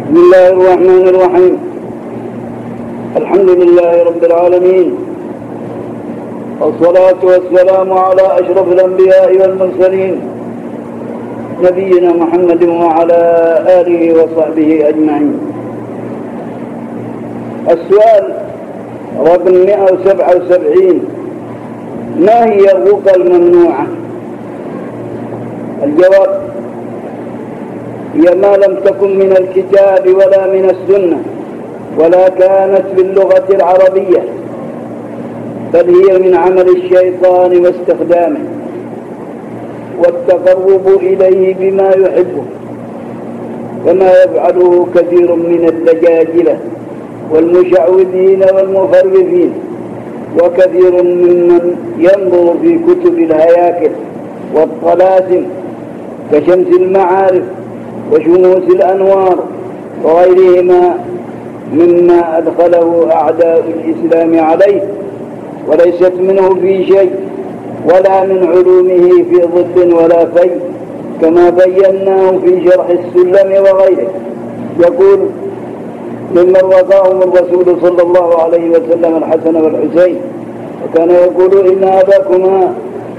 بسم الله الرحمن الرحيم. الحمد لله رب العالمين، والصلاة والسلام على أشرف الأنبياء والمرسلين نبينا محمد وعلى آله وصحبه أجمعين. السؤال رقم 177: ما هي الرقى الممنوعة؟ الجواب: هي ما لم تكن من الكتاب ولا من السنة ولا كانت باللغة العربية، بل هي من عمل الشيطان واستخدامه والتقرب إليه بما يحبه، كما يفعله كثير من الدجاجلة والمشعوذين والمفرفين، وكثير ممن ينظر في كتب الهياكل والطلاسم كشمس المعارف وشموس الأنوار وغيرهما مما أدخله أعداء الإسلام عليه، وليست منه في شيء ولا من علومه في ضد ولا في، كما بيناه في شرح السلم وغيره. يقول: ممن رضاهم الرسول صلى الله عليه وسلم الحسن والحسين، وكان يقول: إن أباكما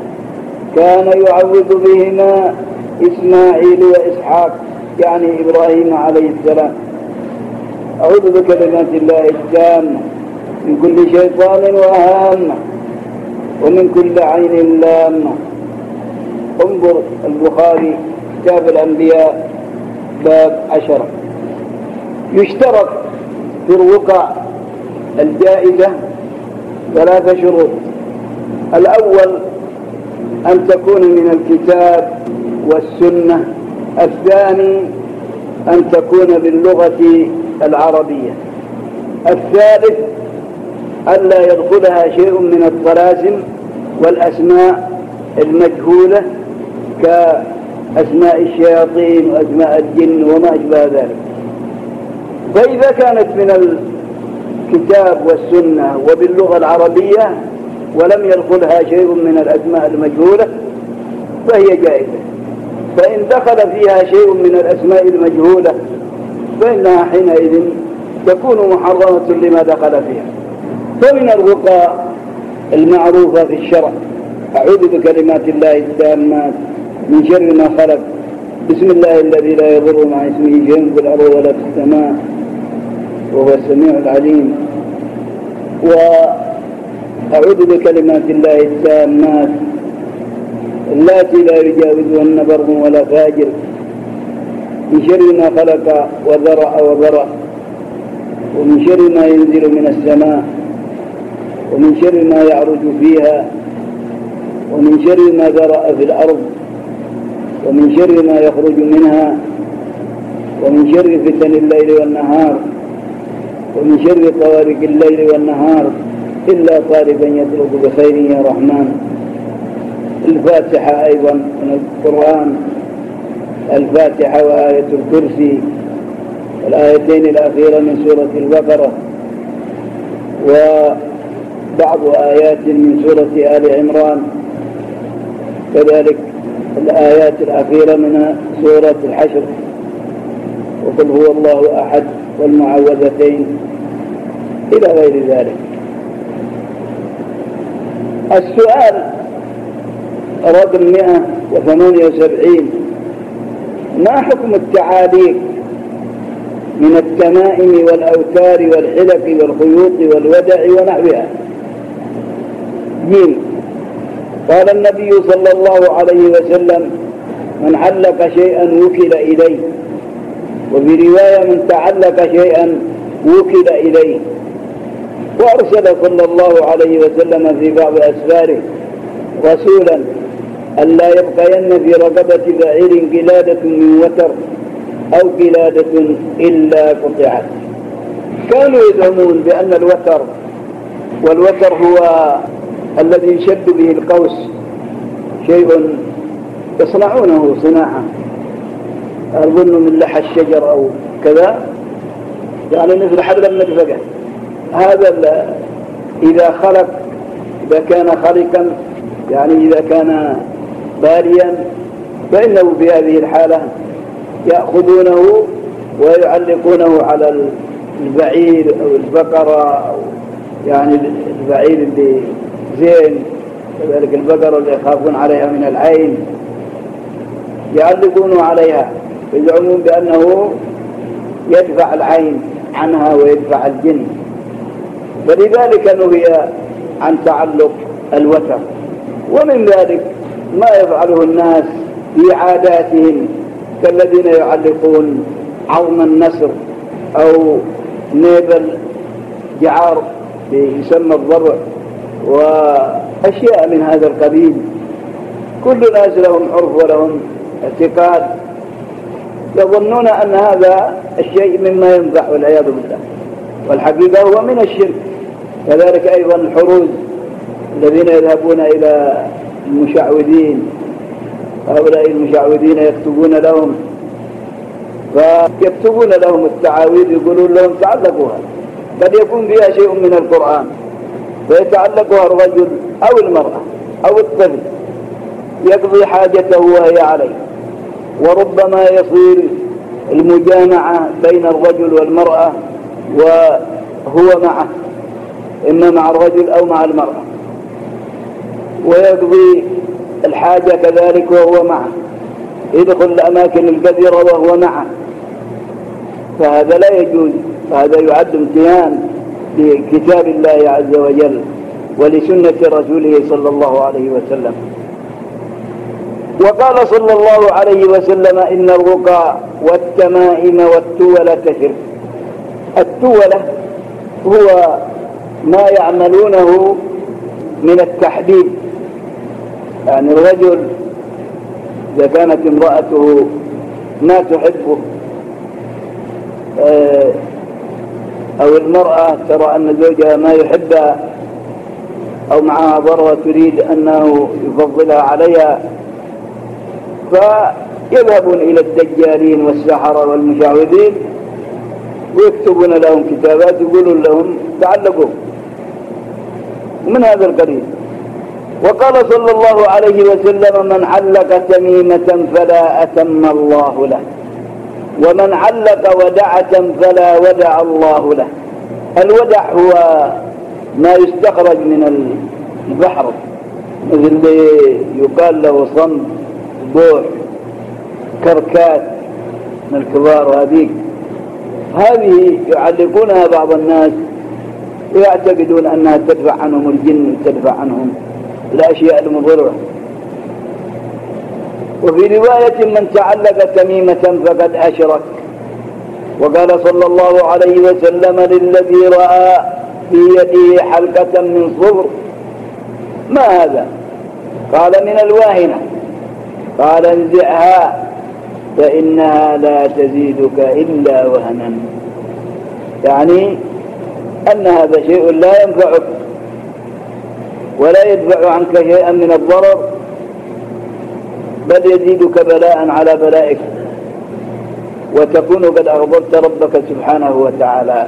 كان يعوذ بهما إسماعيل وإسحاق، يعني إبراهيم عليه السلام. أعوذ بكلمات الله التامة من كل شيطان وهامة ومن كل عين لامة. انظر البخاري كتاب الأنبياء باب 10. يشترط في الرقى الجائزة 3 شروط: الأول أن تكون من الكتاب والسنة، الثاني أن تكون باللغة العربية، الثالث ألا يدخلها شيء من الطلاسم والأسماء المجهولة كأسماء الشياطين وأسماء الجن وما أشبه ذلك. فإذا كانت من الكتاب والسنة وباللغة العربية ولم يدخلها شيء من الأسماء المجهولة فهي جائزة. فإن دخل فيها شيء من الأسماء المجهولة فإنها حينئذ تكون محرمة لما دخل فيها. فمن الرقى المعروفة في الشرع: أعوذ بكلمات الله التامات من شر ما خلق، بسم الله الذي لا يضر مع اسمه شيء في الأرض ولا في السماء وهو السميع العليم، وأعوذ بكلمات الله التامات اللاتي لا يجاوزهن بر ولا فاجر، من شر ما خلق وذرأ وبرأ، ومن شر ما ينزل من السماء، ومن شر ما يعرج فيها، ومن شر ما ذرأ في الأرض، ومن شر ما يخرج منها، ومن شر فتن الليل والنهار، ومن شر طوارق الليل والنهار إلا طالبا يطلب بخير يا رحمن. الفاتحة أيضا من القرآن، الفاتحة وآية الكرسي والآيتين الأخيرة من سورة البقرة، وبعض آيات من سورة آل عمران، كذلك الآيات الأخيرة من سورة الحشر، وقل هو الله أحد والمعوذتين إلى غير ذلك. السؤال رقم 178: ما حكم التعاليق من التمائم والأوتار والحلق والخيوط والودع ونحوها؟ جيم. قال النبي صلى الله عليه وسلم: من علق شيئا وكل إليه، وفي رواية: من تعلق شيئا وكل إليه. وأرسل صلى الله عليه وسلم في بعض أسفاره رسولا ألا يبقين في رقبة بعير قلادة من وتر أو قلادة إلا قطعت. كانوا يزعمون بأن والوتر هو الذي يشد به القوس، شيء يصنعونه صناعة أظن من لحى الشجر أو كذا، يعني مثل حبل المدفقة. هذا إذا كان خلقا، يعني إذا كان باليا، فإنه في هذه الحالة يأخذونه ويعلقونه على البعير أو البقرة، أو يعني البعير اللي زين، كذلك البقرة اللي يخافون عليها من العين يعلقونه عليها، يزعمون بأنه يدفع العين عنها ويدفع الجن، فلذلك نهي عن تعلق الوتر. ومن ذلك ما يفعله الناس في عاداتهم، كالذين يعلقون عظم النسر أو نيب الجعار يسمى الضبع وأشياء من هذا القبيل. كل ناس لهم عرف ولهم اعتقاد، يظنون أن هذا الشيء مما ينفع والعياذ بالله، والحقيقة هو من الشرك. كذلك أيضا الحروز الذين يذهبون إلى المشعوذين، هؤلاء المشعوذين يكتبون لهم التعاويذ، يقولون لهم تعلقوها، قد يكون فيها شيء من القرآن فيتعلقها الرجل أو المرأة أو الطفل يقضي حاجته وهي عليه. وربما يصير المجامعة بين الرجل والمرأة وهو معه، إما مع الرجل أو مع المرأة، ويقضي الحاجة كذلك وهو معه، يدخل الأماكن الكثيرة وهو معه، فهذا لا يجوز، فهذا يعد امتهان لكتاب الله عز وجل ولسنة رسوله صلى الله عليه وسلم. وقال صلى الله عليه وسلم: إن الرقى والتمائم والتولة شرك. التولة هو ما يعملونه من التحديد، يعني الرجل إذا كانت امرأته ما تحبه أو المرأة ترى أن زوجها ما يحبها أو معها ضرة تريد أنه يفضلها عليها، فيذهبون إلى الدجالين والسحرة والمشعوذين ويكتبون لهم كتابات يقولون لهم تعلقوا من هذا القبيل. وقال صلى الله عليه وسلم: من علق تميمة فلا أتم الله له، ومن علق ودعة فلا ودع الله له. الودع هو ما يستخرج من البحر، مثل اللي يقال له صمد، بوح، كركات من الكبار، هذه يعلقونها بعض الناس ويعتقدون أنها تدفع عنهم الجن وتدفع عنهم الأشياء المضرة. وفي رواية: من تعلق تميمة فقد أشرك. وقال صلى الله عليه وسلم للذي رأى في يده حلقة من صبر: ما هذا؟ قال: من الواهنة. قال: انزعها فإنها لا تزيدك إلا وهنا، يعني أن هذا شيء لا ينفعك ولا يدفع عنك شيئا من الضرر، بل يزيدك بلاء على بلائك، وتكون قد أغضبت ربك سبحانه وتعالى.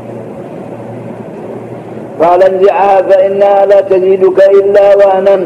قال: انزعها فإنها لا تزيدك إلا وهنا،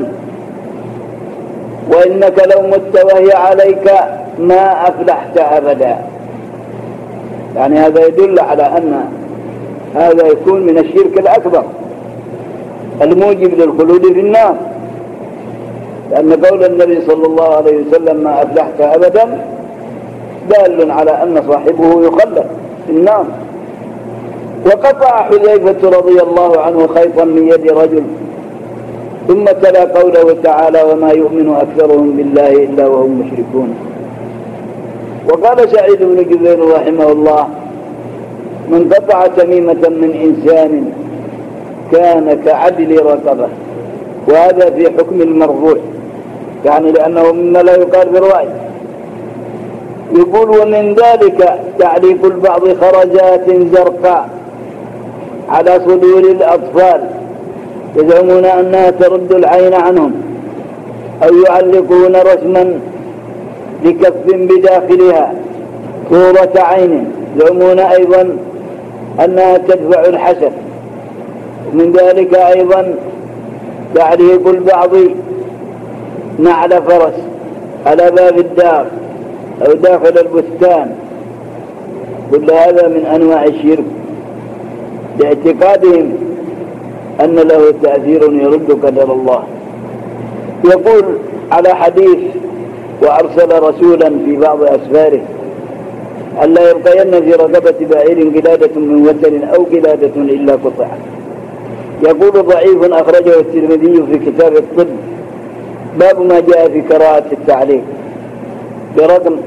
وإنك لو مت وهي عليك ما أفلحت أبدا. يعني هذا يدل على أن هذا يكون من الشرك الأكبر الموجب للخلود في النار، لأن قول النبي صلى الله عليه وسلم ما أفلحت أبدا دال على أن صاحبه يخلد في النار. وقطع حذيفة رضي الله عنه خيطا من يد رجل، ثم تلا قوله تعالى: وما يؤمن أكثرهم بالله إلا وهم مشركون. وقال سعيد بن جبير رحمه الله: من قطع تميمة من إنسان كان كعدل رقبة. وهذا في حكم المرفوع، يعني لأنه مما لا يقال بالرأي. يقول: ومن ذلك تعليق البعض خرجات زرقاء على صدور الأطفال يزعمون أنها ترد العين عنهم، أو يعلقون رسما بكف بداخلها صورة عين، يزعمون أيضا أنها تدفع الحسد. من ذلك أيضا تعليق البعض نعل فرس على باب الدار أو داخل البستان كل هذا من أنواع الشرك باعتقادهم أن له تأثير يرد قدر الله. يقول على حديث وأرسل رسولا في بعض أسفاره ألا يبقين في رقبة بعير قلادة من وتر أو قلادة إلا قطعت. يقول ضعيف أخرجه الترمذي في كتاب الطب باب ما جاء في قراءة التعليق برقم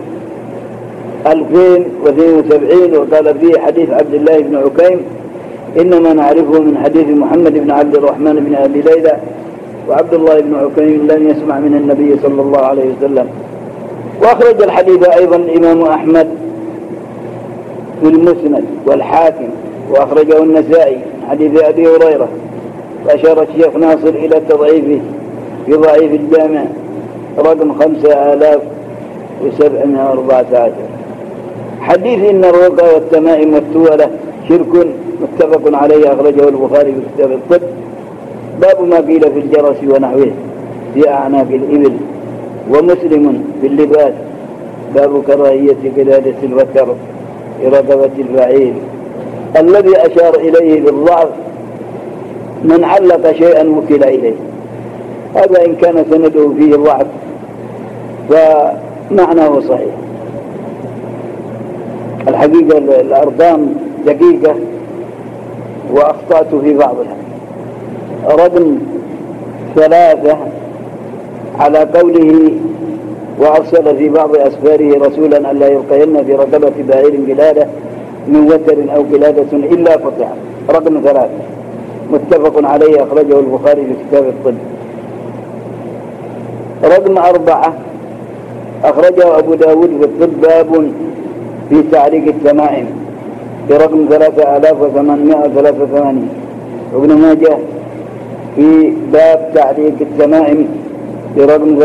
2072 وقال فيه حديث عبد الله بن عكيم إنما نعرفه من حديث محمد بن عبد الرحمن بن أبي ليلى وعبد الله بن عكيم لم يسمع من النبي صلى الله عليه وسلم. وأخرج الحديث أيضا الإمام أحمد في المسند والحاكم وأخرجه النسائي حديث أبي هريرة. وأشار الشيخ ناصر إلى تضعيفه في ضعيف الجامع رقم 5714. حديث إن الرقى والتمائم والتولة شرك متفق عليه أخرجه البخاري في كتاب الطب باب ما قيل في الجرس ونحوه في أعناق الإبل. ومسلم في اللباس باب كراهية قلادة الوتر في رقبة الفعيل. الذي أشار إليه بالضعف من علق شيئا وكل إليه، هذا إن كان سنده فيه ضعف فمعناه صحيح. الحقيقة الأرقام دقيقة وأخطأت في بعضها. رقم 3 على قوله وأرسل في بعض أسفاره رسولا ألا يلقين في رقبة بعير قلادة من وتر أو قلادة إلا قطع. رقم 3 متفق عليه أخرجه البخاري في كتاب الطب. رقم 4 أخرجه أبو داود في الطب باب في تعليق التمائم برقم 3883. وابن ماجه في باب تعليق التمائم برقم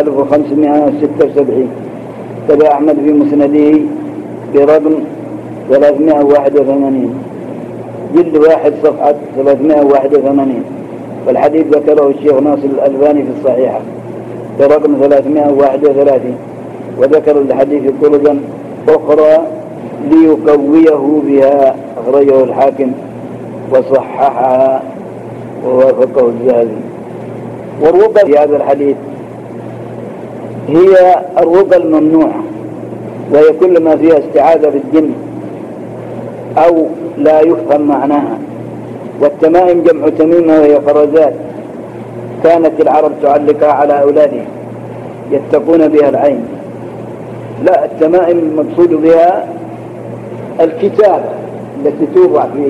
3576. تبع أحمد في مسنده برقم 381 جلد 1 صفحة 381. والحديث ذكره الشيخ ناصر الألباني في الصحيحة برقم 331. وذكر الحديث طرقا أخرى ليقويه بها أخرجه الحاكم وصححها ووافقه الذهبي. والرقى في هذا الحديث هي الرقى الممنوعة، وهي كل ما فيها استعاذة بالجن أو لا يفهم معناها. والتمائم جمع تميمة وهي فرزات كانت العرب تعلقها على أولادهم يتقون بها العين. لا، التمائم المقصود بها الكتابة التي توضع في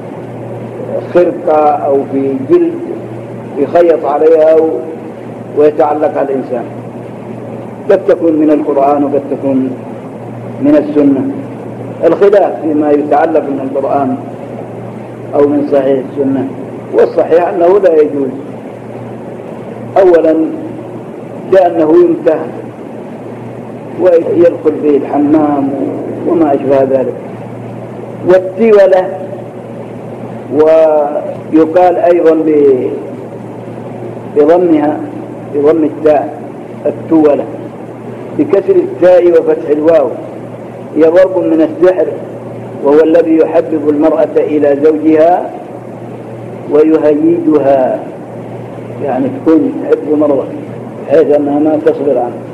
خرقة أو في جلد يخيط عليها ويتعلق على الإنسان. قد تكون من القرآن وقد تكون من السنة. الخلاف فيما يتعلق من القرآن أو من صحيح السنة. والصحيح أنه لا يجوز. أولا لأنه يمتهن ويدخل فيه الحمام وما أشبه ذلك. والتولة ويقال أيضا بضمها بضم التاء التولة بكسر التاء وفتح الواو. هي ضرب من السحر، وهو الذي يحبب المرأة إلى زوجها ويهيجها، يعني تكون تحب مرضى بحيث أنها ما تصبر عنه.